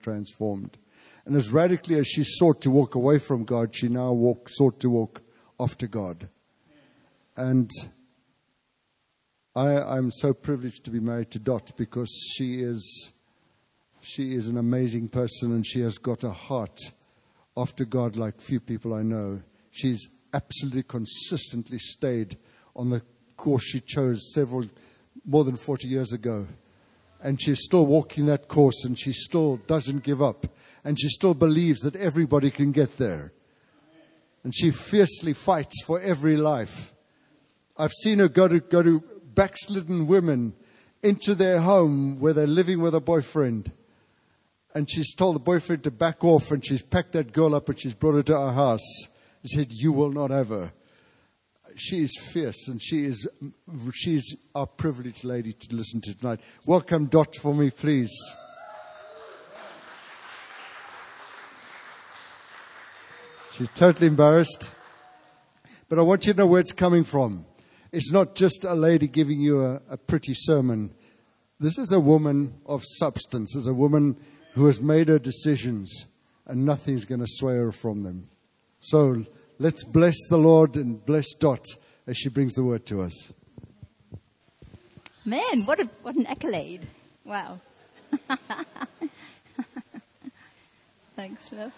transformed. And as radically as she sought to walk away from God, she now sought to walk after God. And I'm so privileged to be married to Dot, because she is an amazing person, and she has got a heart after God like few people I know. She's absolutely consistently stayed on the course she chose more than 40 years ago. And she's still walking that course, and she still doesn't give up. And she still believes that everybody can get there. And she fiercely fights for every life. I've seen her go to backslidden women into their home where they're living with a boyfriend. And she's told the boyfriend to back off, and she's packed that girl up and she's brought her to our house and said, "You will not have her." She is fierce, and she's our privileged lady to listen to tonight. Welcome Dot for me, please. She's totally embarrassed. But I want you to know where it's coming from. It's not just a lady giving you a pretty sermon. This is a woman of substance. It's a woman who has made her decisions, and nothing's going to sway her from them. So let's bless the Lord and bless Dot as she brings the word to us. Man, what an accolade. Wow. Thanks, love.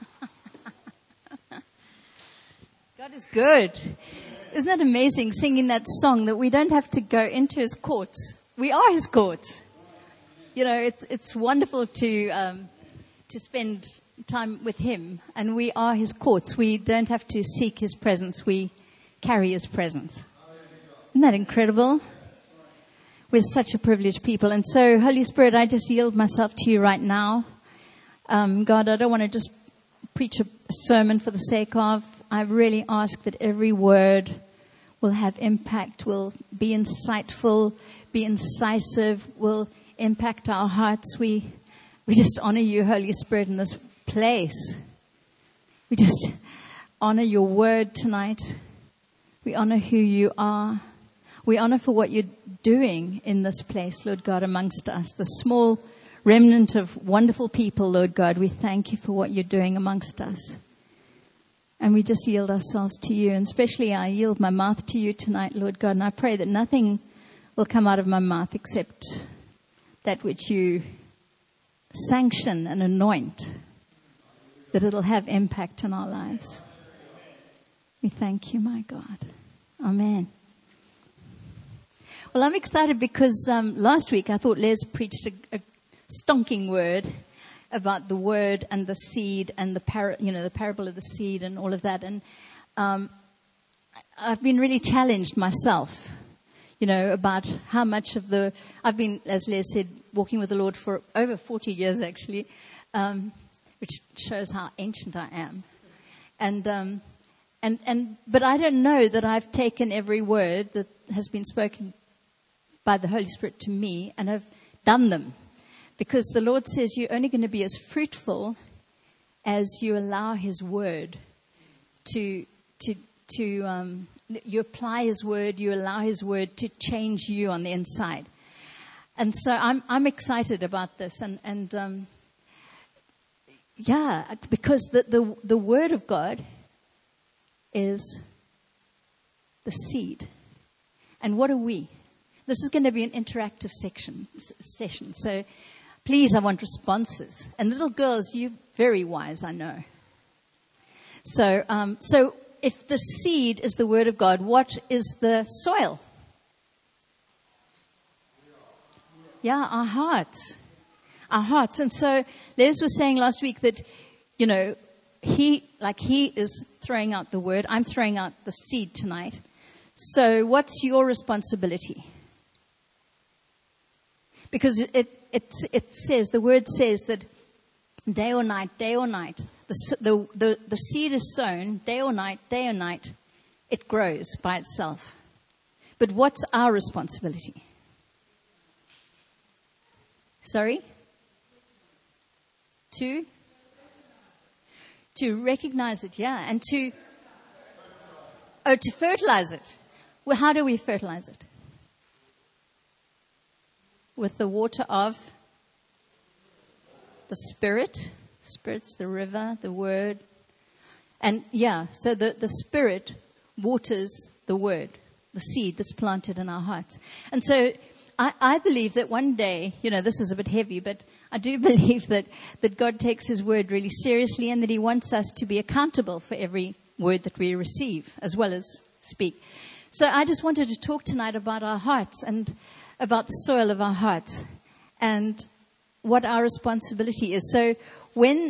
God is good. Isn't that amazing, singing that song, that we don't have to go into his courts. We are his courts. You know, it's wonderful to spend time with him, and we are his courts. We don't have to seek his presence. We carry his presence. Isn't that incredible? We're such a privileged people. And so, Holy Spirit, I just yield myself to you right now. God, I don't want to just preach a sermon for the sake of. I really ask that every word will have impact, will be insightful, be incisive, will impact our hearts. We just honor you, Holy Spirit, in this place. We just honor your word tonight. We honor who you are. We honor for what you're doing in this place, Lord God, amongst us. The small remnant of wonderful people, Lord God, we thank you for what you're doing amongst us. And we just yield ourselves to you. And especially I yield my mouth to you tonight, Lord God. And I pray that nothing will come out of my mouth except that which you sanction and anoint, that it'll have impact on our lives. We thank you, my God. Amen. Well, I'm excited because last week I thought Les preached a stonking word about the word and the seed and the parable of the seed and all of that. And I've been really challenged myself, about how much of I've been, as Les said, walking with the Lord for over 40 years actually, which shows how ancient I am. But I don't know that I've taken every word that has been spoken by the Holy Spirit to me and have done them. Because the Lord says you're only going to be as fruitful as you allow his word you apply his word, you allow his word to change you on the inside. And so I'm excited about this. Because the word of God is the seed. And what are we? This is going to be an interactive session. So please, I want responses. And little girls, you're very wise, I know. So if the seed is the word of God, what is the soil? Yeah, our hearts. Our hearts. And so Les was saying last week that, he is throwing out the word. I'm throwing out the seed tonight. So what's your responsibility? Because it says, the word says that day or night, the seed is sown, day or night, it grows by itself. But what's our responsibility? Sorry? To recognize it, yeah, and to fertilize it. Well, how do we fertilize it? With the water of the Spirit. Spirit's the river, the Word. And so the Spirit waters the Word, the seed that's planted in our hearts. And so I believe that one day, this is a bit heavy, but I do believe that God takes His Word really seriously and that He wants us to be accountable for every word that we receive as well as speak. So I just wanted to talk tonight about our hearts and about the soil of our hearts and what our responsibility is. So when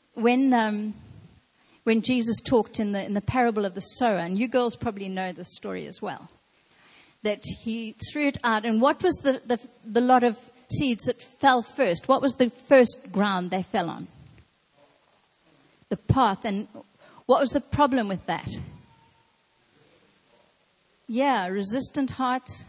Jesus talked in the parable of the sower, and you girls probably know the story as well, that He threw it out, and what was the lot of seeds that fell first? What was the first ground they fell on? The path. And what was the problem with that? Yeah, resistant hearts.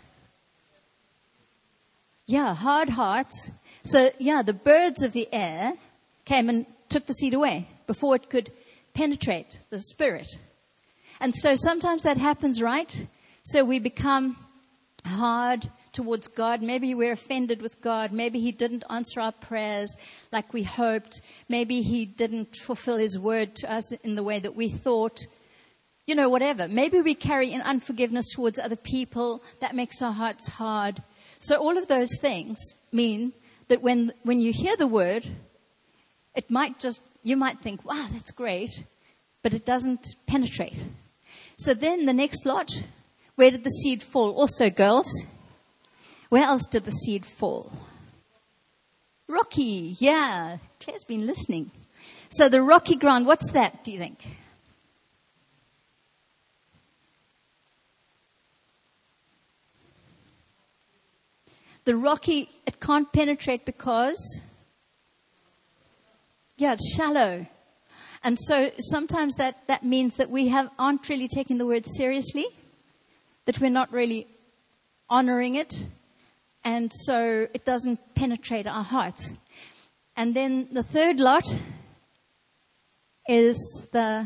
Yeah, hard hearts. So, the birds of the air came and took the seed away before it could penetrate the Spirit. And so sometimes that happens, right? So we become hard towards God. Maybe we're offended with God. Maybe He didn't answer our prayers like we hoped. Maybe He didn't fulfill His word to us in the way that we thought. Whatever. Maybe we carry an unforgiveness towards other people. That makes our hearts hard. So all of those things mean that when you hear the word, you might think, wow, that's great, but it doesn't penetrate. So then the next lot, where did the seed fall? Also, girls, where else did the seed fall? Rocky, yeah. Claire's been listening. So the rocky ground, what's that, do you think? The rocky, it can't penetrate because, it's shallow. And so sometimes that means that we aren't really taking the word seriously, that we're not really honoring it, and so it doesn't penetrate our hearts. And then the third lot is the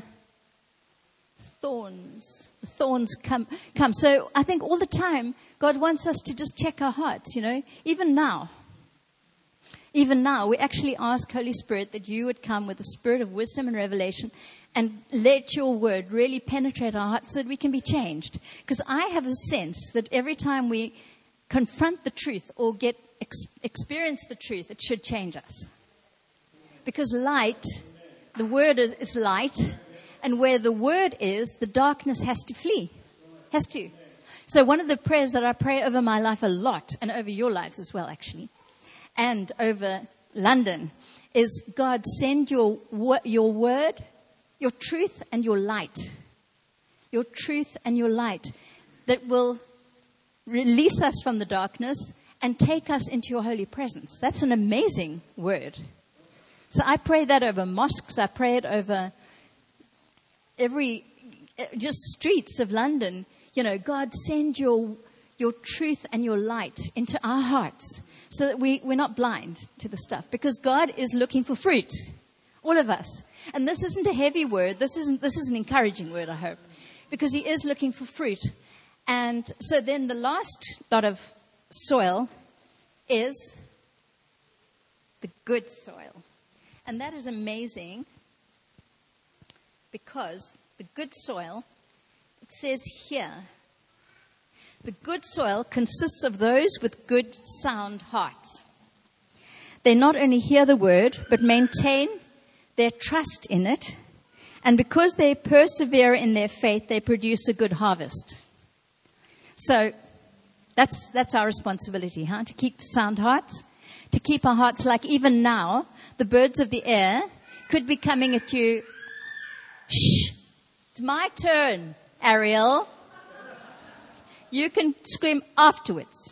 thorns. The thorns come. So I think all the time, God wants us to just check our hearts, even now. Even now, we actually ask Holy Spirit that you would come with a spirit of wisdom and revelation and let your word really penetrate our hearts so that we can be changed. Because I have a sense that every time we confront the truth or experience the truth, it should change us. Because light, the word is light, and where the word is, the darkness has to flee. Has to. So one of the prayers that I pray over my life a lot, and over your lives as well, actually, and over London, is God, send your word, your truth and your light. Your truth and your light that will release us from the darkness and take us into your holy presence. That's an amazing word. So I pray that over mosques. I pray it over just streets of London. God, send your truth and your light into our hearts so that we're not blind to the stuff. Because God is looking for fruit. All of us. And this isn't a heavy word. This is an encouraging word, I hope. Because He is looking for fruit. And so then the last lot of soil is the good soil. And that is amazing because the good soil, it says here, the good soil consists of those with good, sound hearts. They not only hear the word, but maintain their trust in it. And because they persevere in their faith, they produce a good harvest. So that's our responsibility, to keep sound hearts, to keep our hearts like even now, the birds of the air could be coming at you. Shh, it's my turn, Ariel. You can scream afterwards.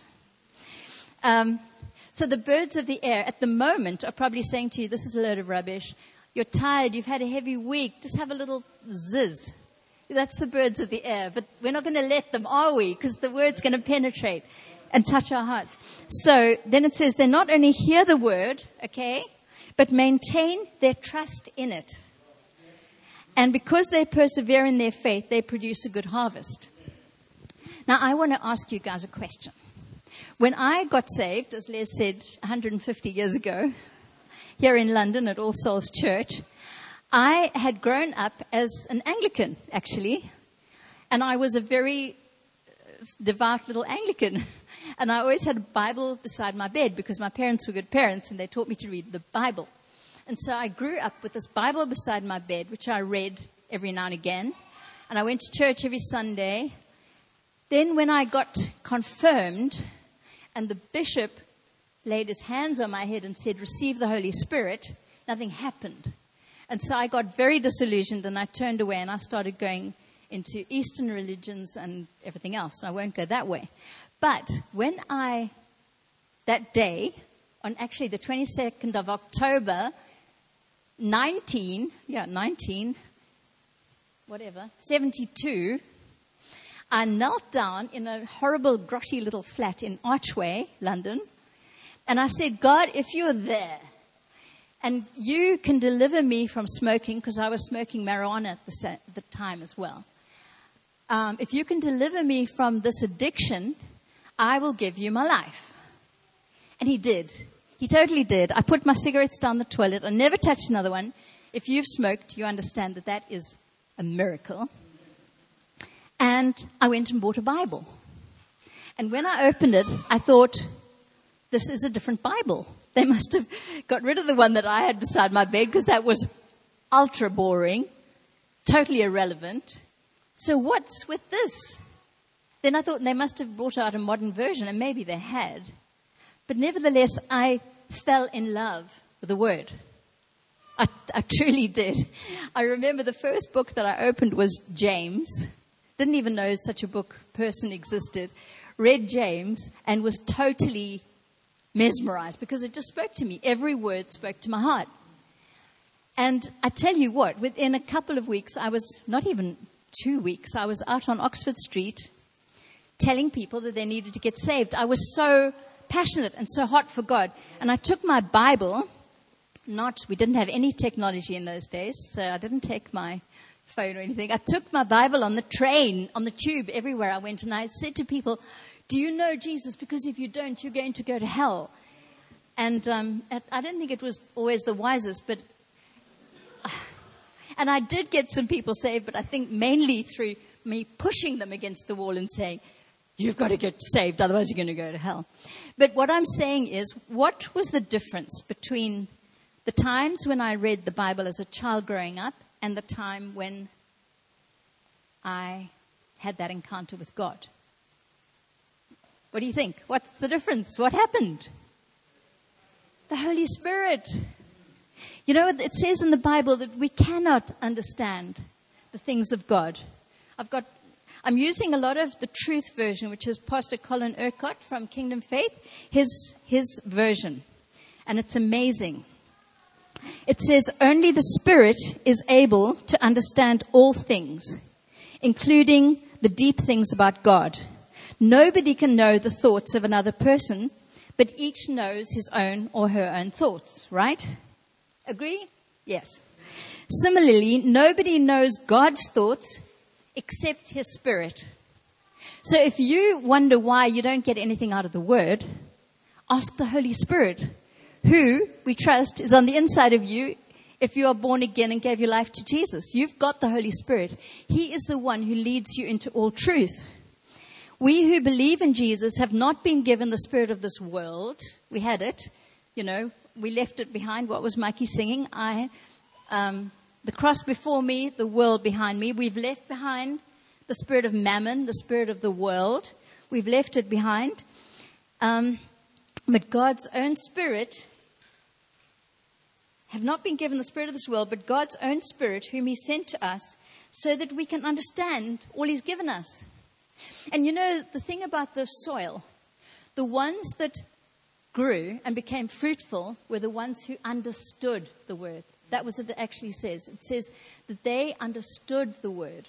So the birds of the air at the moment are probably saying to you, this is a load of rubbish. You're tired. You've had a heavy week. Just have a little zizz. That's the birds of the air. But we're not going to let them, are we? Because the word's going to penetrate and touch our hearts. So then it says they not only hear the word, okay, but maintain their trust in it. And because they persevere in their faith, they produce a good harvest. Now, I want to ask you guys a question. When I got saved, as Les said, 150 years ago, here in London at All Souls Church. I had grown up as an Anglican, actually, and I was a very devout little Anglican. And I always had a Bible beside my bed because my parents were good parents and they taught me to read the Bible. And so I grew up with this Bible beside my bed, which I read every now and again. And I went to church every Sunday. Then when I got confirmed and the bishop laid his hands on my head and said, "Receive the Holy Spirit," nothing happened. And so I got very disillusioned and I turned away and I started going into Eastern religions and everything else. I won't go that way. But when that day, on actually the 22nd of October, 72, I knelt down in a horrible, grotty little flat in Archway, London, and I said, "God, if you're there, and you can deliver me from smoking," because I was smoking marijuana at the time as well. "If you can deliver me from this addiction, I will give you my life." And he did. He totally did. I put my cigarettes down the toilet. I never touched another one. If you've smoked, you understand that is a miracle. And I went and bought a Bible. And when I opened it, I thought, this is a different Bible. They must have got rid of the one that I had beside my bed because that was ultra boring, totally irrelevant. So what's with this? Then I thought they must have brought out a modern version, and maybe they had. But nevertheless, I fell in love with the Word. I truly did. I remember the first book that I opened was James. Didn't even know such a person existed. Read James and was totally mesmerized because it just spoke to me. Every word spoke to my heart. And I tell you what, within a couple of weeks, not even 2 weeks, I was out on Oxford Street telling people that they needed to get saved. I was so passionate and so hot for God. And I took my Bible, we didn't have any technology in those days, so I didn't take my phone or anything. I took my Bible on the train, on the tube, everywhere I went, and I said to people, "Do you know Jesus? Because if you don't, you're going to go to hell." And I don't think it was always the wisest, and I did get some people saved, but I think mainly through me pushing them against the wall and saying, "You've got to get saved, otherwise you're going to go to hell." But what I'm saying is, what was the difference between the times when I read the Bible as a child growing up and the time when I had that encounter with God? What do you think? What's the difference? What happened? The Holy Spirit. You know, it says in the Bible that we cannot understand the things of God. I'm using a lot of the Truth version, which is Pastor Colin Urquhart from Kingdom Faith, his version. And it's amazing. It says, "Only the Spirit is able to understand all things, including the deep things about God. Nobody can know the thoughts of another person, but each knows his own or her own thoughts." Right? Agree? Yes. Similarly, nobody knows God's thoughts except his Spirit. So if you wonder why you don't get anything out of the Word, ask the Holy Spirit, who we trust is on the inside of you if you are born again and gave your life to Jesus. You've got the Holy Spirit. He is the one who leads you into all truth. We who believe in Jesus have not been given the spirit of this world. We had it. We left it behind. What was Mikey singing? The cross before me, the world behind me. We've left behind the spirit of mammon, the spirit of the world. We've left it behind. But God's own Spirit have not been given the spirit of this world, but God's own Spirit, whom he sent to us, so that we can understand all he's given us. And the thing about the soil, the ones that grew and became fruitful were the ones who understood the word. That was what it actually says. It says that they understood the word.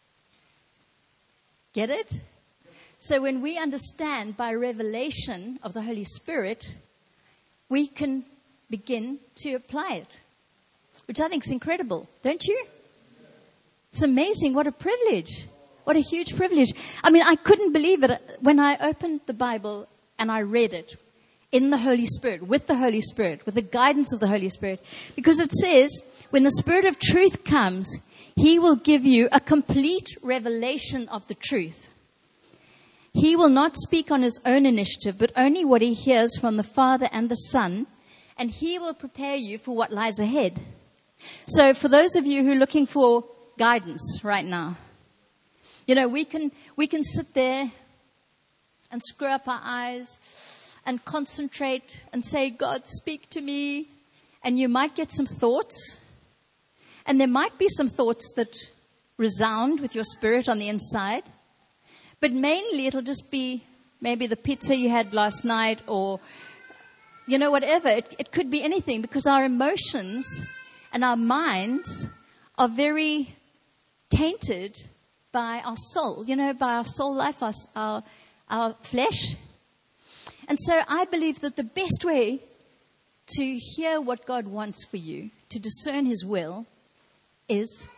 Get it? So when we understand by revelation of the Holy Spirit, we can begin to apply it, which I think is incredible. Don't you? It's amazing. What a privilege. What a huge privilege. I mean, I couldn't believe it when I opened the Bible and I read it. in the Holy Spirit, with the Holy Spirit, with the guidance of the Holy Spirit. Because it says, when the Spirit of truth comes, He will give you a complete revelation of the truth. He will not speak on His own initiative, but only what He hears from the Father and the Son, and He will prepare you for what lies ahead. So for those of you who are looking for guidance right now, you know, we can sit there and screw up our eyes and concentrate and say, God, speak to me. And you might get some thoughts. And there might be some thoughts that resound with your spirit on the inside. But mainly it'll just be maybe the pizza you had last night or, you know, whatever. It could be anything, because our emotions and our minds are very tainted by our soul, you know, by our soul life, our flesh. And so I believe that the best way to hear what God wants for you, to discern His will, is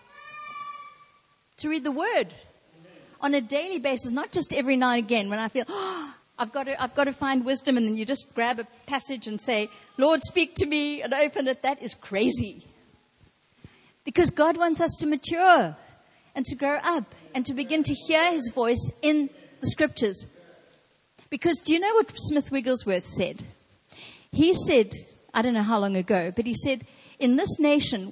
to read the Word on a daily basis, not just every now and again when I feel, I've got to find wisdom, and then you just grab a passage and say, Lord, speak to me, and open it. That is crazy. Because God wants us to mature and to grow up and to begin to hear His voice in the Scriptures. Because do you know what Smith Wigglesworth said? He said, I don't know how long ago, but he said, in this nation,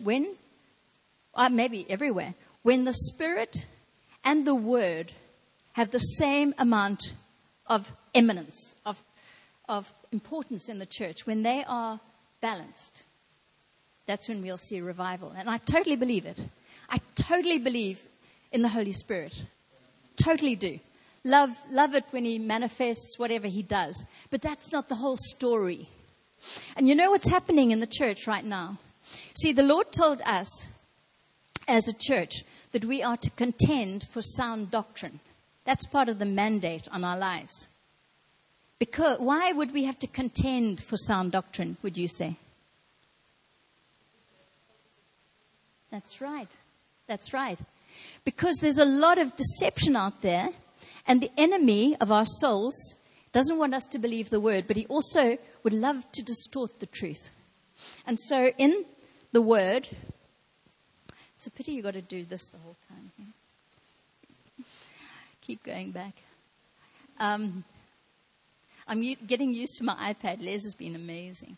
maybe everywhere, when the Spirit and the Word have the same amount of eminence, of importance in the church, when they are balanced, that's when we'll see revival. And I totally believe it. I totally believe in the Holy Spirit. Totally do. Love it when He manifests whatever He does. But that's not the whole story. And you know what's happening in the church right now? See, the Lord told us as a church that we are to contend for sound doctrine. That's part of the mandate on our lives. Because why would we have to contend for sound doctrine, would you say? That's right. That's right. Because there's a lot of deception out there, and the enemy of our souls doesn't want us to believe the Word, but he also would love to distort the truth. And so in the Word, it's a pity you've got to do this the whole time. Yeah? Keep going back. I'm getting used to my iPad. Les has been amazing.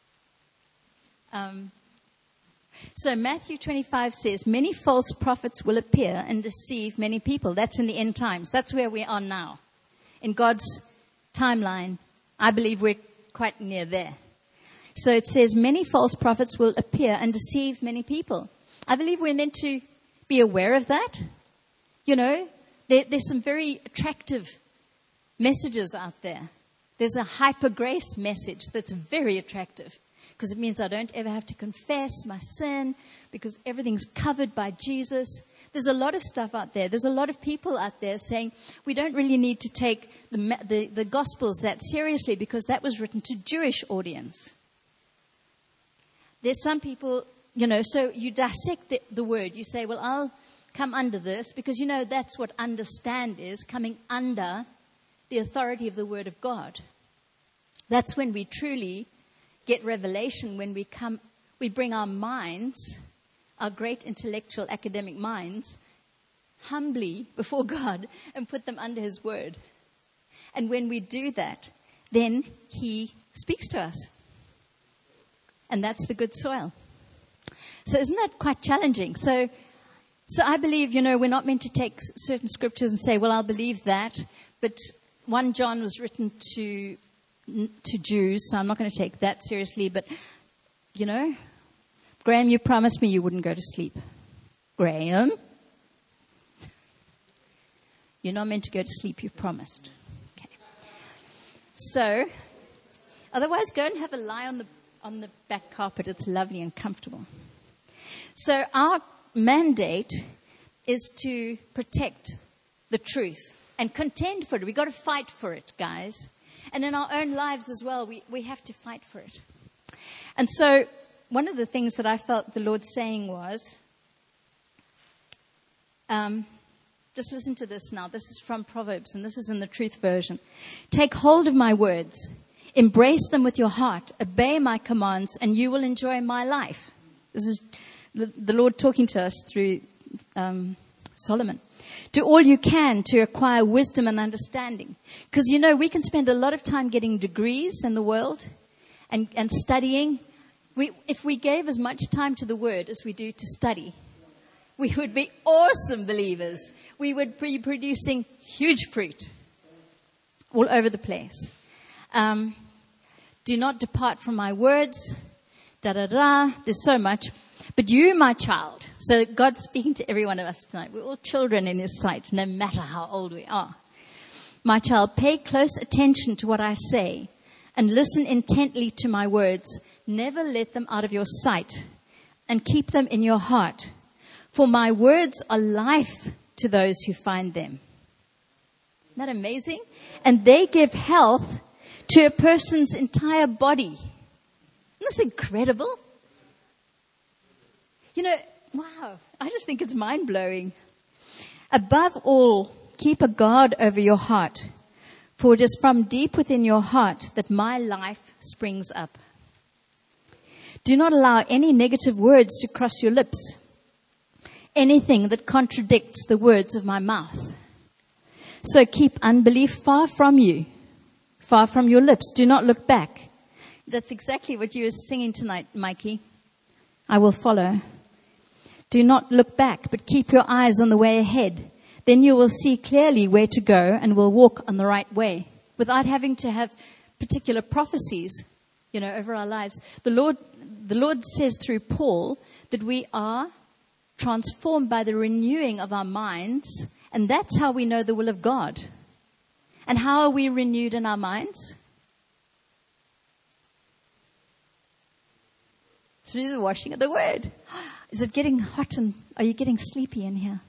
So Matthew 25 says, many false prophets will appear and deceive many people. That's in the end times. That's where we are now. In God's timeline, I believe we're quite near there. So it says, many false prophets will appear and deceive many people. I believe we're meant to be aware of that. You know, there's some very attractive messages out there. There's a hyper grace message that's very attractive, because it means I don't ever have to confess my sin, because everything's covered by Jesus. There's a lot of stuff out there. There's a lot of people out there saying we don't really need to take the Gospels that seriously, because that was written to Jewish audience. There's some people, you know, so you dissect the word. You say, well, I'll come under this, because, you know, that's what understand is, coming under the authority of the Word of God. That's when we truly get revelation, when we bring our minds, our great intellectual academic minds, humbly before God and put them under His Word. And when we do that, then He speaks to us. And that's the good soil. So isn't that quite challenging? So I believe, you know, we're not meant to take certain scriptures and say, well, I'll believe that. But 1 John was written to Jews, so I'm not going to take that seriously. But, you know, Graham, you promised me you wouldn't go to sleep. Graham, you're not meant to go to sleep, you promised. Okay. So, otherwise go and have a lie on the back carpet. It's lovely and comfortable. So our mandate is to protect the truth and contend for it. We've got to fight for it, guys. And in our own lives as well, we have to fight for it. And so one of the things that I felt the Lord saying was, just listen to this now. This is from Proverbs, and this is in the Truth version. Take hold of my words. Embrace them with your heart. Obey my commands, and you will enjoy my life. This is the Lord talking to us through Solomon. Do all you can to acquire wisdom and understanding. Because, we can spend a lot of time getting degrees in the world and studying. If we gave as much time to the Word as we do to study, we would be awesome believers. We would be producing huge fruit all over the place. Do not depart from my words. There's so much. But you, my child. So God's speaking to every one of us tonight. We're all children in His sight, no matter how old we are. My child, pay close attention to what I say and listen intently to my words. Never let them out of your sight and keep them in your heart. For my words are life to those who find them. Isn't that amazing? And they give health to a person's entire body. Isn't this incredible? Wow, I just think it's mind-blowing. Above all, keep a guard over your heart, for it is from deep within your heart that my life springs up. Do not allow any negative words to cross your lips, anything that contradicts the words of my mouth. So keep unbelief far from you, far from your lips. Do not look back. That's exactly what you were singing tonight, Mikey. I will follow. Do not look back, but keep your eyes on the way ahead. Then you will see clearly where to go and will walk on the right way without having to have particular prophecies, over our lives. The Lord says through Paul that we are transformed by the renewing of our minds, and that's how we know the will of God. And how are we renewed in our minds? Through the washing of the Word. Is it getting hot and are you getting sleepy in here?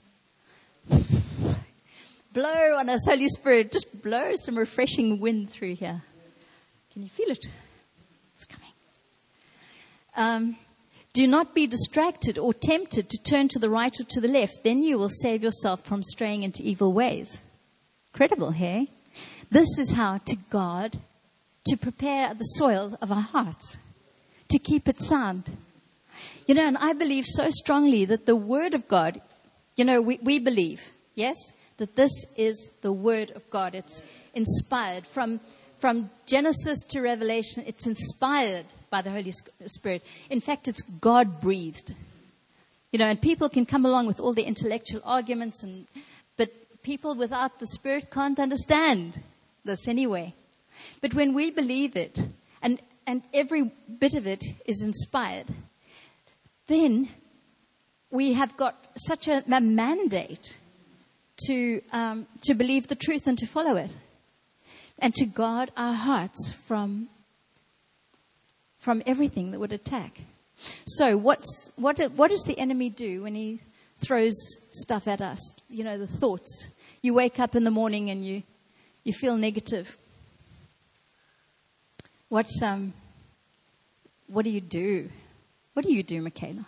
Blow on us, Holy Spirit. Just blow some refreshing wind through here. Can you feel it? It's coming. Do not be distracted or tempted to turn to the right or to the left. Then you will save yourself from straying into evil ways. Incredible, hey? This is how to God to prepare the soil of our hearts, to keep it sound. And I believe so strongly that the Word of God, we believe, yes, that this is the Word of God. It's inspired. From Genesis to Revelation, it's inspired by the Holy Spirit. In fact, it's God-breathed. And people can come along with all the intellectual arguments, but people without the Spirit can't understand this anyway. But when we believe it, and every bit of it is inspired, then we have got such a mandate to believe the truth and to follow it, and to guard our hearts from everything that would attack. So what does the enemy do when he throws stuff at us? The thoughts. You wake up in the morning and you feel negative. What do you do? What do you do, Michaela?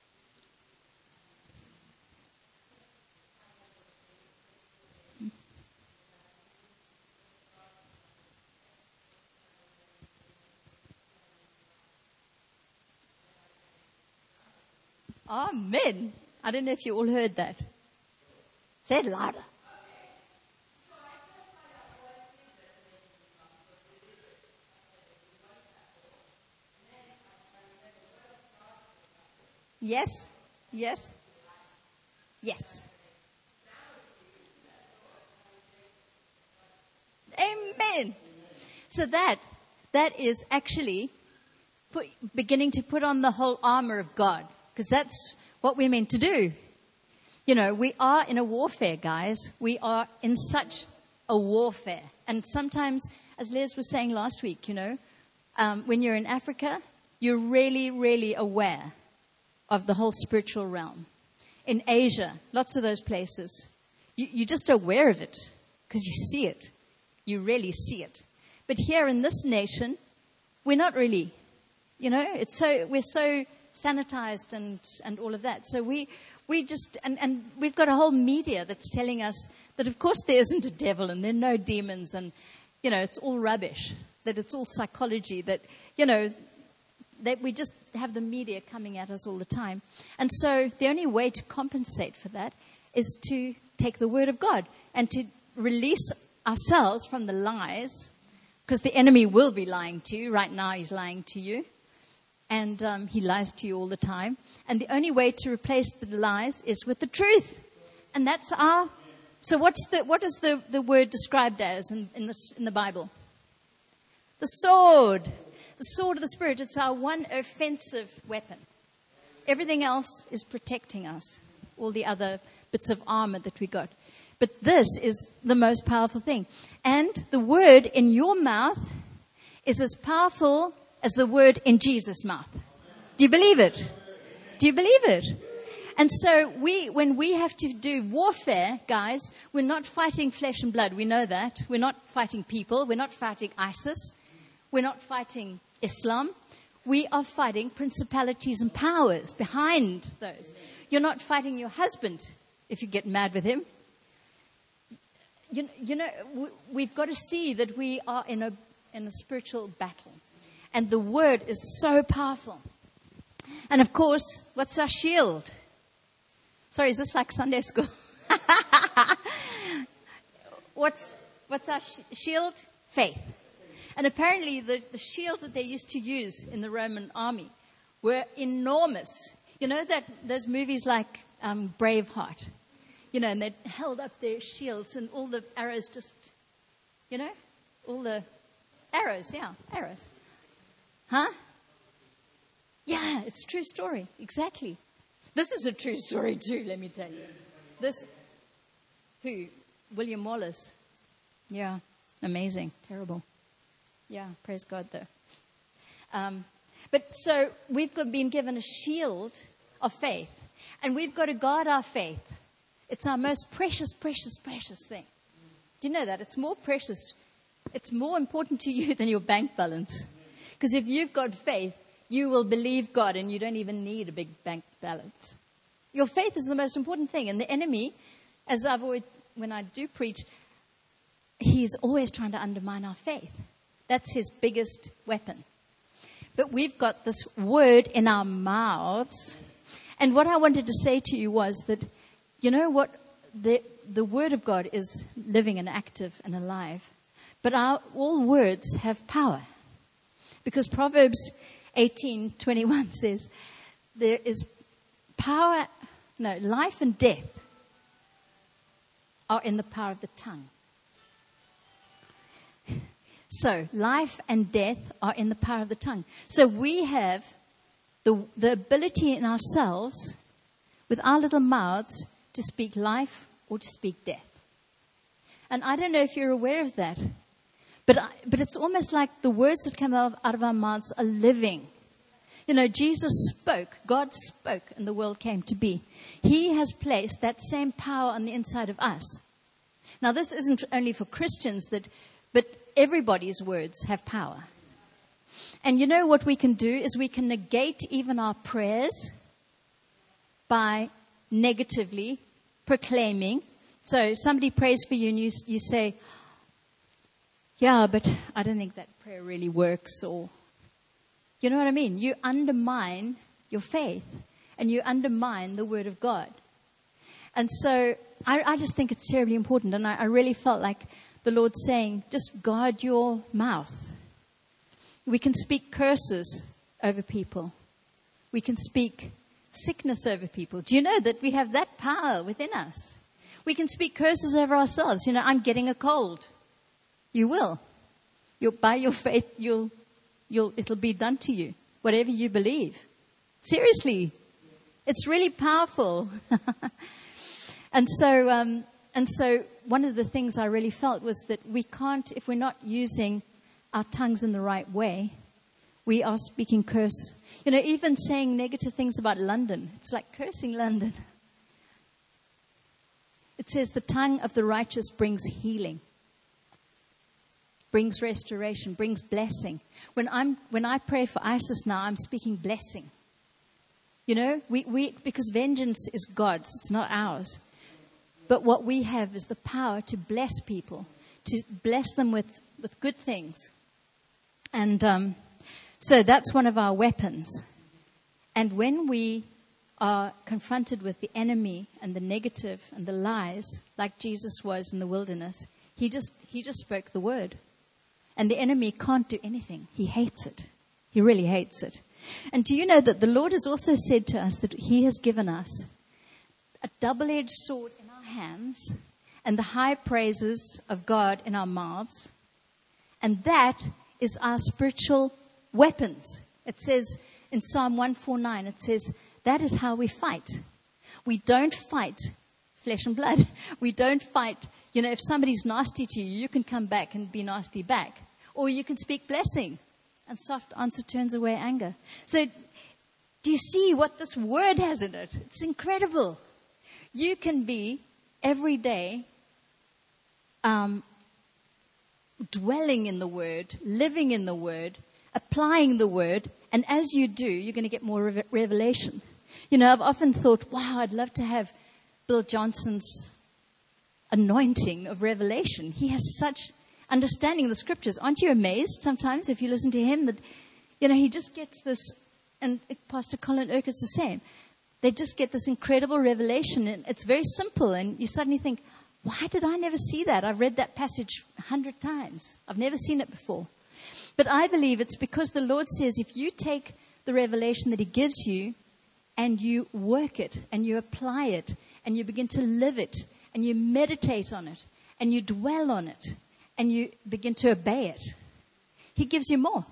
Amen. I don't know if you all heard that. Say it louder. Yes, yes, yes. Amen. So that is actually beginning to put on the whole armor of God, because that's what we're meant to do. We are in a warfare, guys. We are in such a warfare. And sometimes, as Les was saying last week, when you're in Africa, you're really, really aware of the whole spiritual realm. In Asia, lots of those places, you're just aware of it because you see it. You really see it. But here in this nation, we're not really. We're so sanitized and all of that. So we just, and we've got a whole media that's telling us that of course there isn't a devil and there are no demons and, it's all rubbish that it's all psychology, that, that we just have the media coming at us all the time. And so the only way to compensate for that is to take the word of God and to release ourselves from the lies, because the enemy will be lying to you. Right now he's lying to you. And he lies to you all the time. And the only way to replace the lies is with the truth. And that's our... So what is the word described as in the Bible? The sword. The sword of the Spirit. It's our one offensive weapon. Everything else is protecting us. All the other bits of armor that we got. But this is the most powerful thing. And the word in your mouth is as powerful as the word in Jesus' mouth. Do you believe it? Do you believe it? And so when we have to do warfare, guys, we're not fighting flesh and blood. We know that. We're not fighting people. We're not fighting ISIS. We're not fighting Islam. We are fighting principalities and powers behind those. You're not fighting your husband if you get mad with him. We've got to see that we are in a spiritual battle. And the word is so powerful. And of course, what's our shield? Sorry, is this like Sunday school? What's our shield? Faith. And apparently the shields that they used to use in the Roman army were enormous. You know that those movies like Braveheart? And they held up their shields and all the arrows just, all the arrows, arrows. Huh? Yeah, it's a true story. Exactly. This is a true story too, let me tell you. Who? William Wallace. Yeah, amazing. Terrible. Yeah, praise God though. But so we've been given a shield of faith. And we've got to guard our faith. It's our most precious, precious, precious thing. Do you know that? It's more precious. It's more important to you than your bank balance. Because if you've got faith, you will believe God and you don't even need a big bank balance. Your faith is the most important thing. And the enemy, as I've always, when I do preach, he's always trying to undermine our faith. That's his biggest weapon. But we've got this word in our mouths. And what I wanted to say to you was that, you know what? The word of God is living and active and alive. But all words have power. Because Proverbs 18:21 says, there is life and death are in the power of the tongue. So, life and death are in the power of the tongue. So we have the ability in ourselves, with our little mouths, to speak life or to speak death. And I don't know if you're aware of that. But it's almost like the words that come out of our mouths are living. Jesus spoke, God spoke, and the world came to be. He has placed that same power on the inside of us. Now, this isn't only for Christians, but everybody's words have power. And you know what we can do is we can negate even our prayers by negatively proclaiming. So somebody prays for you and you say, yeah, but I don't think that prayer really works, or, you know what I mean? You undermine your faith and you undermine the word of God. And so I just think it's terribly important. And I really felt like the Lord saying, just guard your mouth. We can speak curses over people. We can speak sickness over people. Do you know that we have that power within us? We can speak curses over ourselves. I'm getting a cold. You will. By your faith, it'll be done to you. Whatever you believe. Seriously. It's really powerful. And so one of the things I really felt was that we can't, if we're not using our tongues in the right way, we are speaking curse. Even saying negative things about London, it's like cursing London. It says the tongue of the righteous brings healing, brings restoration, brings blessing. When I pray for ISIS now, I'm speaking blessing. Because vengeance is God's, it's not ours. But what we have is the power to bless people, to bless them with good things. And so that's one of our weapons. And when we are confronted with the enemy and the negative and the lies, like Jesus was in the wilderness, he just spoke the word. And the enemy can't do anything. He hates it. He really hates it. And do you know that the Lord has also said to us that he has given us a double-edged sword in our hands and the high praises of God in our mouths? And that is our spiritual weapons. It says in Psalm 149, it says, that is how we fight. We don't fight flesh and blood. We don't fight, if somebody's nasty to you, you can come back and be nasty back. Or you can speak blessing, and soft answer turns away anger. So do you see what this word has in it? It's incredible. You can be every day dwelling in the word, living in the word, applying the word, and as you do, you're going to get more revelation. I've often thought, wow, I'd love to have Bill Johnson's anointing of revelation. He has such understanding of the scriptures. Aren't you amazed sometimes if you listen to him that, he just gets this, and Pastor Colin Urquhart's the same. They just get this incredible revelation, and it's very simple, and you suddenly think, why did I never see that? I've read that passage 100 times. I've never seen it before. But I believe it's because the Lord says if you take the revelation that he gives you and you work it and you apply it and you begin to live it and you meditate on it and you dwell on it and you begin to obey it, he gives you more.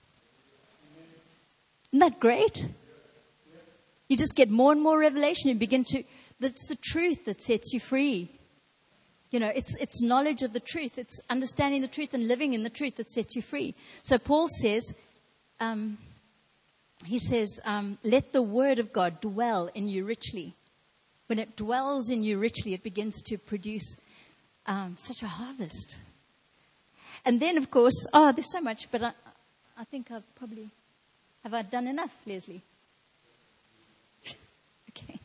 Isn't that great? You just get more and more revelation. You begin to, that's the truth that sets you free. It's knowledge of the truth. It's understanding the truth and living in the truth that sets you free. So Paul says, let the word of God dwell in you richly. When it dwells in you richly, it begins to produce such a harvest. And then, of course, there's so much, but I think have I done enough, Leslie? Okay.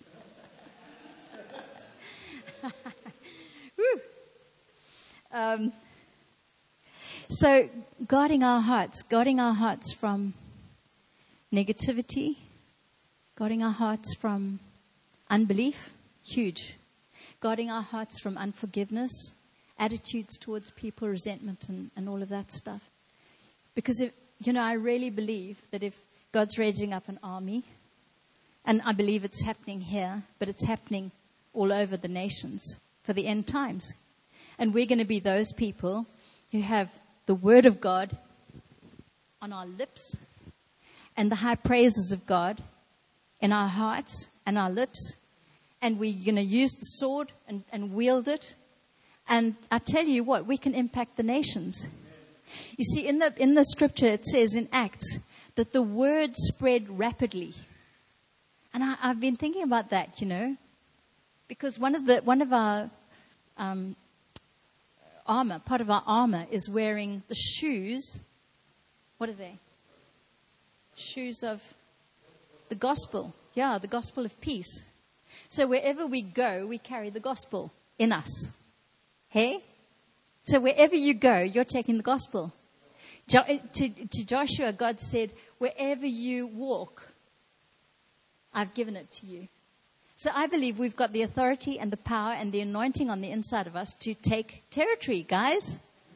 So guarding our hearts from negativity, guarding our hearts from unbelief, huge. Guarding our hearts from unforgiveness, attitudes towards people, resentment, and all of that stuff. Because I really believe that if God's raising up an army, and I believe it's happening here, but it's happening all over the nations for the end times. And we're going to be those people who have the word of God on our lips and the high praises of God in our hearts and our lips. And we're going to use the sword and wield it. And I tell you what, we can impact the nations. You see, in the scripture, it says in Acts that the word spread rapidly. And I've been thinking about that, because one of our armor, part of our armor is wearing the shoes. What are they? Shoes of the gospel. Yeah, the gospel of peace. So wherever we go, we carry the gospel in us. Hey? So wherever you go, you're taking the gospel. To Joshua, God said, wherever you walk, I've given it to you. So I believe we've got the authority and the power and the anointing on the inside of us to take territory, guys.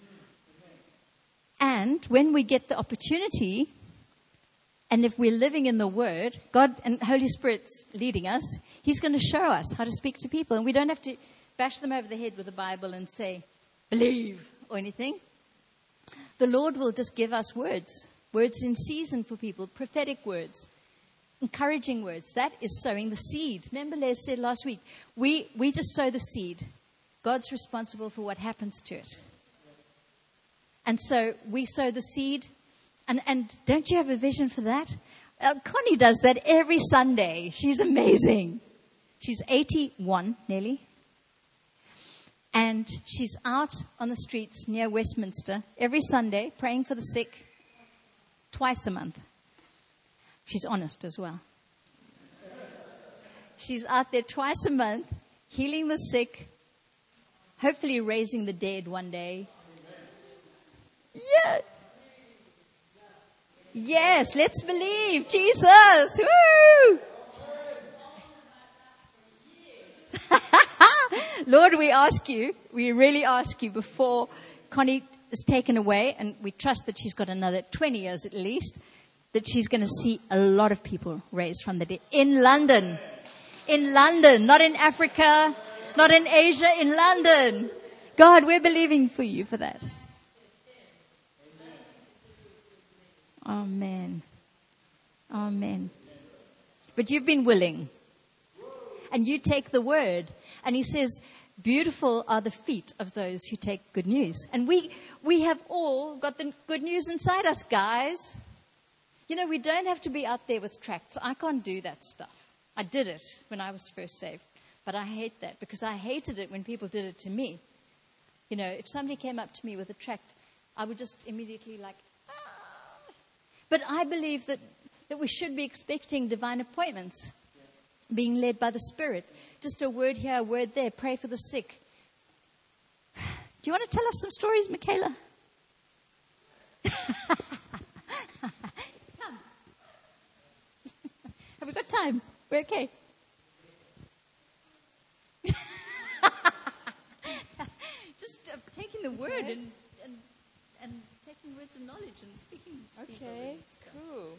And when we get the opportunity, and if we're living in the Word, God and Holy Spirit's leading us, He's going to show us how to speak to people. And we don't have to bash them over the head with the Bible and say, believe, or anything. The Lord will just give us words in season for people, prophetic words. Encouraging words. That is sowing the seed. Remember Les said last week, we just sow the seed. God's responsible for what happens to it. And so we sow the seed. And don't you have a vision for that? Connie does that every Sunday. She's amazing. She's 81, nearly. And she's out on the streets near Westminster every Sunday praying for the sick twice a month. She's honest as well. She's out there twice a month, healing the sick, hopefully raising the dead one day. Yeah. Yes, let's believe. Jesus. Woo! Lord, we really ask you before Connie is taken away, and we trust that she's got another 20 years at least, that she's going to see a lot of people raised from the dead in London. In London, not in Africa, not in Asia, in London. God, we're believing for you for that. Amen. Amen. But you've been willing. And you take the word. And he says, beautiful are the feet of those who take good news. And we have all got the good news inside us, guys. You know, we don't have to be out there with tracts. I can't do that stuff. I did it when I was first saved. But I hate that because I hated it when people did it to me. You know, if somebody came up to me with a tract, I would just immediately like, ah. But I believe that we should be expecting divine appointments. Being led by the Spirit. Just a word here, a word there. Pray for the sick. Do you want to tell us some stories, Michaela? Come. Have we got time? We're okay. Just taking the word and taking words of knowledge and speaking. Okay, cool.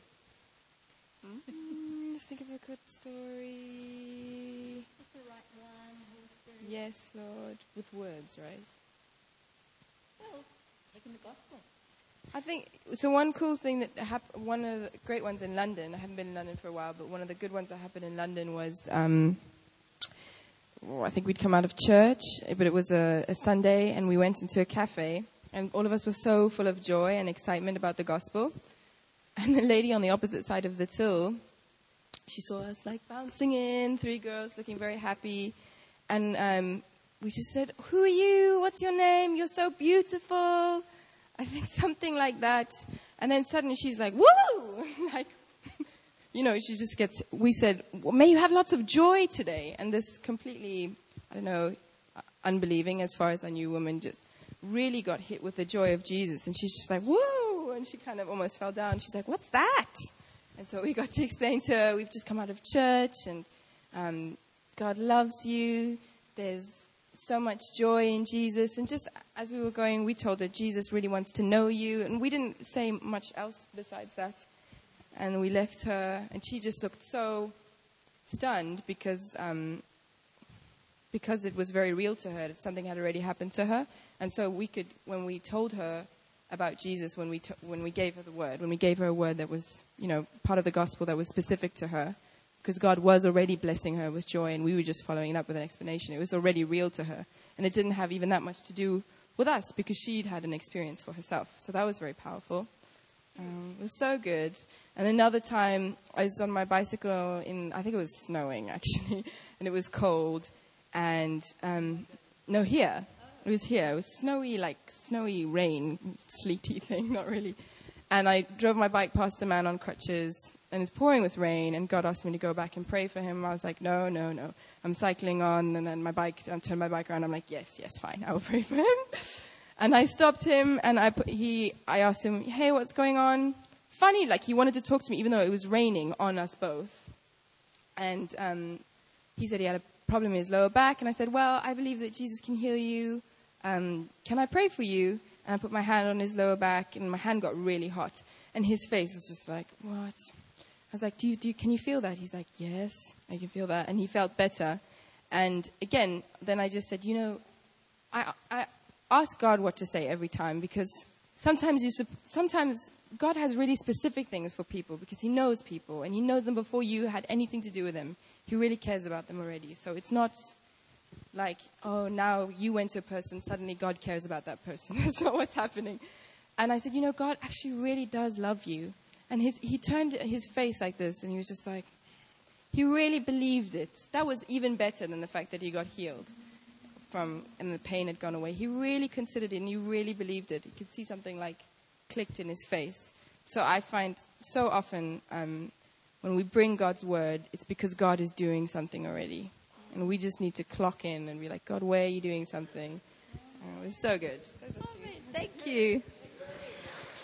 Let's think of a good story. Just the right one, Holy Spirit. Yes, Lord. With words, right? Well, taking the gospel. I think, so one cool thing that happened, one of the great ones in London, I haven't been in London for a while, but one of the good ones that happened in London was, I think we'd come out of church, but it was a Sunday, and we went into a cafe, and all of us were so full of joy and excitement about the gospel. And the lady on the opposite side of the till, she saw us like bouncing in, 3 girls looking very happy. And we just said, who are you? What's your name? You're so beautiful. I think something like that. And then suddenly she's like, woo! Like, you know, she just gets, we said, well, may you have lots of joy today. And this completely, I don't know, unbelieving as far as I knew woman just really got hit with the joy of Jesus. And she's just like, woo! And she kind of almost fell down. She's like, what's that? And so we got to explain to her, we've just come out of church, and God loves you. There's so much joy in Jesus. And just as we were going, we told her Jesus really wants to know you. And we didn't say much else besides that. And we left her, and she just looked so stunned because it was very real to her. That something had already happened to her. And so we could, when we told her about Jesus, when we gave her the word, when we gave her a word that was, you know, part of the gospel that was specific to her, because God was already blessing her with joy, and we were just following it up with an explanation. It was already real to her, and it didn't have even that much to do with us, because she'd had an experience for herself. So that was very powerful. It was so good. And another time, I was on my bicycle I think it was snowing, actually, and it was cold, and, here. It was here. It was snowy rain, sleety thing, not really. And I drove my bike past a man on crutches, and it's pouring with rain, and God asked me to go back and pray for him. I was like, no. I'm cycling on, and then I turned my bike around. I'm like, yes, fine, I will pray for him. And I stopped him, and I asked him, hey, what's going on? Funny, like he wanted to talk to me, even though it was raining on us both. And he said he had a problem in his lower back, and I said, well, I believe that Jesus can heal you. Can I pray for you? And I put my hand on his lower back, and my hand got really hot. And his face was just like, what? I was like, can you feel that? He's like, yes, I can feel that. And he felt better. And again, then I just said, you know, I ask God what to say every time, because sometimes God has really specific things for people, because he knows people, and he knows them before you had anything to do with them. He really cares about them already. So it's not like, oh, now you went to a person, suddenly God cares about that person. That's not what's happening. And I said, you know, God actually really does love you. And he turned his face like this, and he was just like, he really believed it. That was even better than the fact that he got healed and the pain had gone away. He really considered it, and he really believed it. You could see something like clicked in his face. So I find so often when we bring God's word, it's because God is doing something already. And we just need to clock in and be like, God, where are you doing something? It was so good. Thank you.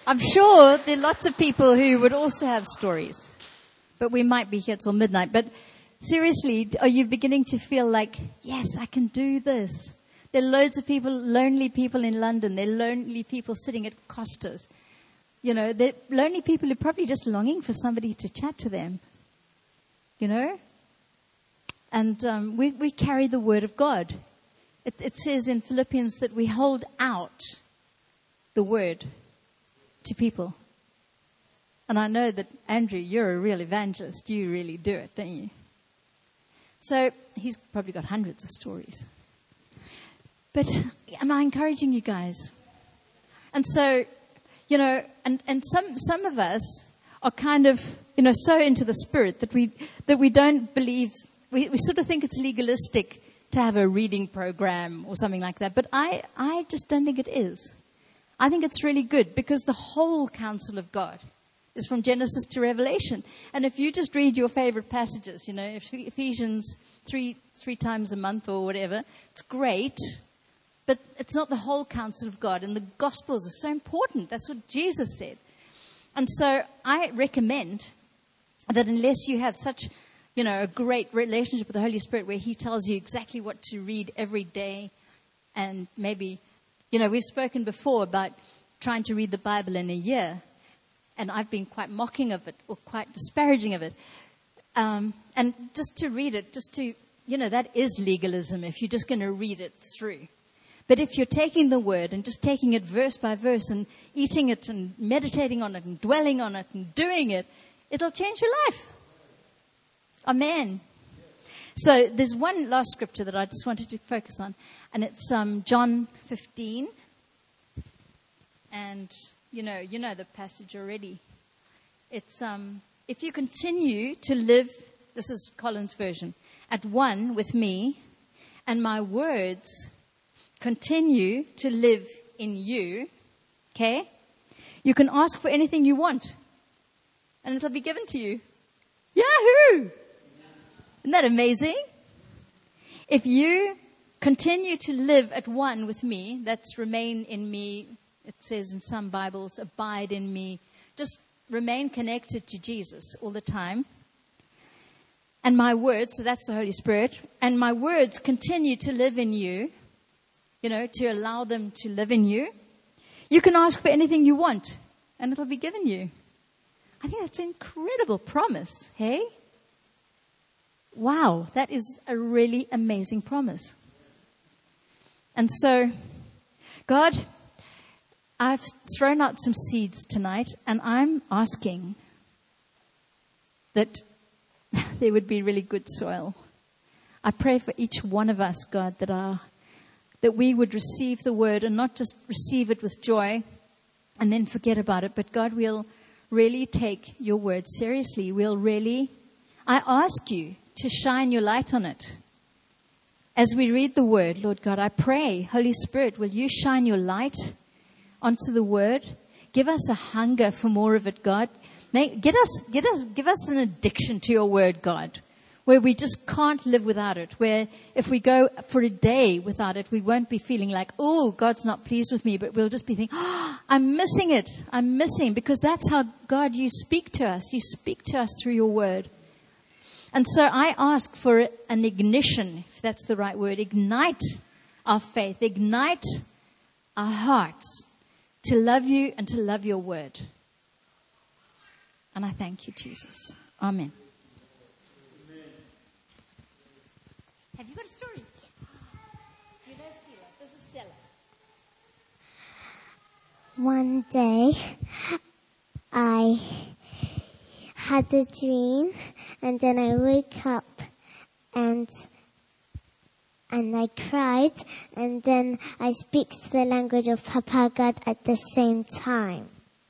I'm sure there are lots of people who would also have stories. But we might be here till midnight. But seriously, are you beginning to feel like, yes, I can do this? There are loads of people, lonely people in London. There are lonely people sitting at Costa's. You know, there are lonely people who are probably just longing for somebody to chat to them. You know? And we carry the word of God. It says in Philippians that we hold out the word to people. And I know that, Andrew, you're a real evangelist. You really do it, don't you? So he's probably got hundreds of stories. But am I encouraging you guys? And so, you know, and some of us are kind of, you know, so into the Spirit that we don't believe, we sort of think it's legalistic to have a reading program or something like that. But I just don't think it is. I think it's really good because the whole counsel of God is from Genesis to Revelation. And if you just read your favorite passages, you know, Ephesians three times a month or whatever, it's great. But it's not the whole counsel of God. And the Gospels are so important. That's what Jesus said. And so I recommend that unless you have such, you know, a great relationship with the Holy Spirit where He tells you exactly what to read every day, and maybe, you know, we've spoken before about trying to read the Bible in a year. And I've been quite mocking of it or quite disparaging of it. And just to read it, just to, you know, that is legalism if you're just going to read it through. But if you're taking the word and just taking it verse by verse and eating it and meditating on it and dwelling on it and doing it, it'll change your life. Amen. So there's one last scripture that I just wanted to focus on. And it's John 15. And you know the passage already. It's if you continue to live, this is Collins' version, at one with me, and my words continue to live in you, okay? You can ask for anything you want, and it'll be given to you. Yahoo! Isn't that amazing? If you continue to live at one with me, that's remain in me. It says in some Bibles, abide in me. Just remain connected to Jesus all the time. And my words, so that's the Holy Spirit, and my words continue to live in you, you know, to allow them to live in you. You can ask for anything you want, and it'll be given you. I think that's an incredible promise, hey? Wow, that is a really amazing promise. And so, God, I've thrown out some seeds tonight, and I'm asking that there would be really good soil. I pray for each one of us, God, that we would receive the word and not just receive it with joy and then forget about it, but God, we'll really take your word seriously. I ask you to shine your light on it. As we read the word, Lord God, I pray, Holy Spirit, will you shine your light onto the word? Give us a hunger for more of it, God. Give us an addiction to your word, God, where we just can't live without it, where if we go for a day without it, we won't be feeling like, oh, God's not pleased with me, but we'll just be thinking, I'm missing it. I'm missing, because that's how, God, you speak to us. You speak to us through your word. And so I ask for an ignition, if that's the right word, ignite our faith, ignite our hearts to love you and to love your word. And I thank you, Jesus. Amen. Have you got a story? Do you know Sela? This is Sela. One day, I had a dream, and then I woke up, and I cried, and then I speak the language of Papa God at the same time.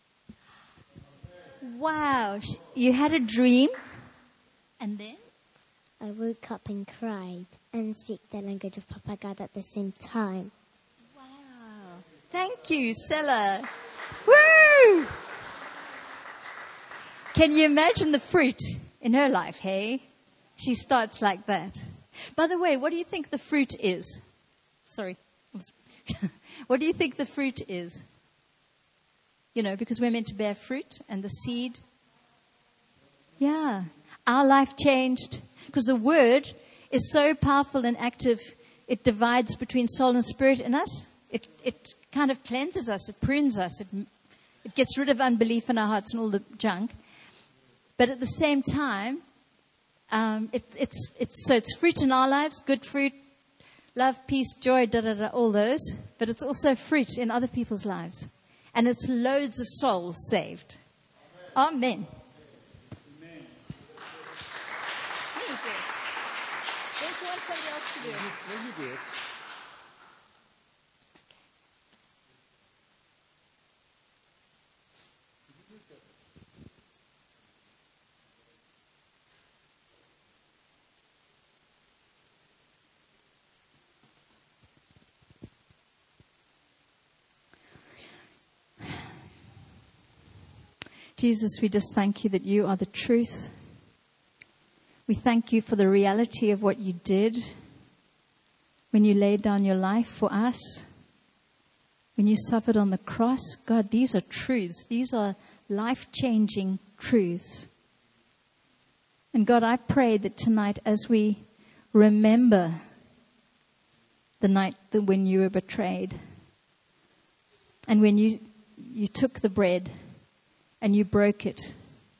Wow. You had a dream, and then? I woke up and cried and speak the language of Papa God at the same time. Wow. Thank you, Sela. Woo! Can you imagine the fruit in her life, hey? She starts like that. By the way, what do you think the fruit is? Sorry. What do you think the fruit is? because we're meant to bear fruit and the seed. Yeah. Our life changed because the word is so powerful and active. It divides between soul and spirit in us. It kind of cleanses us. It prunes us. It gets rid of unbelief in our hearts and all the junk. But at the same time, it's fruit in our lives, good fruit, love, peace, joy, all those. But it's also fruit in other people's lives. And it's loads of souls saved. Amen. Don't you want somebody else to do it? Will you do it? Jesus, we just thank you that you are the truth. We thank you for the reality of what you did when you laid down your life for us, when you suffered on the cross. God, these are truths. These are life-changing truths. And God, I pray that tonight as we remember the night when you were betrayed and when you took the bread and you broke it,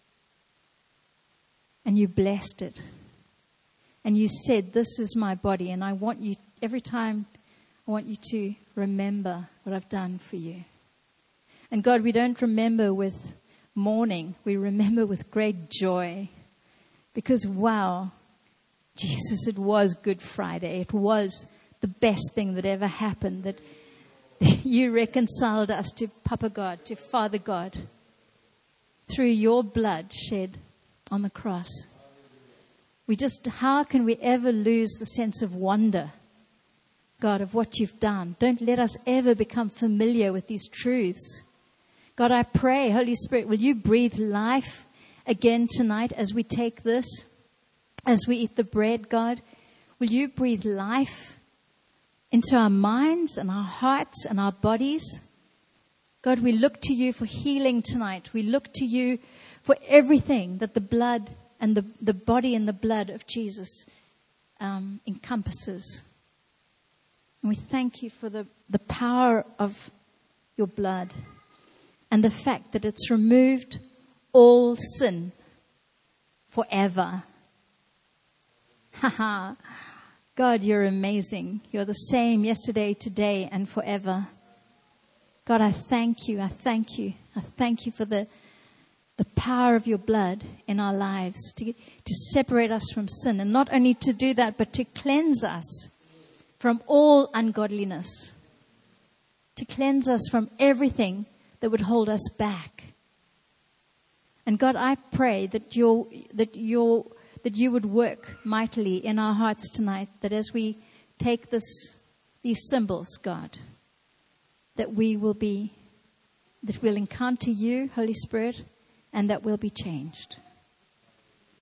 and you blessed it, and you said, this is my body, and I want you, every time, I want you to remember what I've done for you. And God, we don't remember with mourning, we remember with great joy, because wow, Jesus, it was Good Friday. It was the best thing that ever happened, that you reconciled us to Papa God, to Father God, through your blood shed on the cross. How can we ever lose the sense of wonder, God, of what you've done? Don't let us ever become familiar with these truths. God, I pray, Holy Spirit, will you breathe life again tonight as we take this, as we eat the bread, God? Will you breathe life into our minds and our hearts and our bodies? God, we look to you for healing tonight. We look to you for everything that the blood and the body and the blood of Jesus encompasses. And we thank you for the power of your blood and the fact that it's removed all sin forever. God, you're amazing. You're the same yesterday, today, and forever. God, I thank you. I thank you. I thank you for the power of your blood in our lives to separate us from sin. And not only to do that, but to cleanse us from all ungodliness. To cleanse us from everything that would hold us back. And God, I pray that you would work mightily in our hearts tonight. That as we take these symbols, God, that we'll encounter you, Holy Spirit, and that we'll be changed.